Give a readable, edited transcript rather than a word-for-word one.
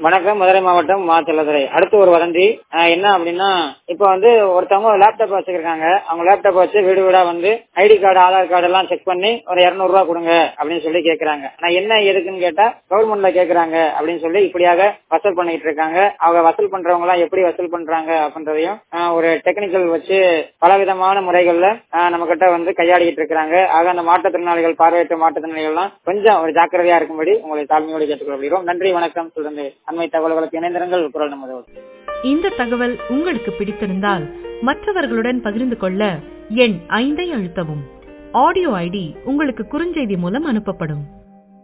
வணக்கம், மதுரை மாவட்டம் மாச்சல்லதுரை. அடுத்து ஒரு வதந்தி என்ன அப்படின்னா, இப்ப ஒருத்தவங்க லேப்டாப் வச்சிருக்காங்க. அவங்க லேப்டாப் வச்சு வீடு வீடா ஐடி கார்டு, ஆதார் கார்டு எல்லாம் செக் பண்ணி ஒரு 200 ரூபாய் கொடுங்க அப்படின்னு சொல்லி கேக்குறாங்க. நான் என்ன எதுக்குன்னு கேட்டா கவர்மெண்ட்ல கேக்குறாங்க அப்படின்னு சொல்லி இப்படியாக வசூல் பண்ணிட்டு இருக்காங்க. அவங்க வசூல் பண்றவங்க எல்லாம் எப்படி வசூல் பண்றாங்க அப்படின்றதையும் ஒரு டெக்னிக்கல் வச்சு பலவிதமான முறைகள்ல நம்ம கிட்ட கையாடிட்டு இருக்காங்க. ஆக அந்த மாற்றுத்திறனாளிகள், பார்வையற்ற மாற்றுத்திறனாளிகள் எல்லாம் கொஞ்சம் ஒரு ஜாக்கிரதையா இருக்கும்படி உங்களை தாழ்மையோடு கேட்டுக்கொள்கிறோம். நன்றி, வணக்கம். சொல்றது அண்மை தகவல்களுக்கு இணைந்திருங்கள். குரல் நமது. இந்த தகவல் உங்களுக்கு பிடித்திருந்தால் மற்றவர்களுடன் பகிர்ந்து கொள்ள எண் 5 அழுத்தவும். ஆடியோ ஐடி உங்களுக்கு குறுஞ்செய்தி மூலம் அனுப்பப்படும்.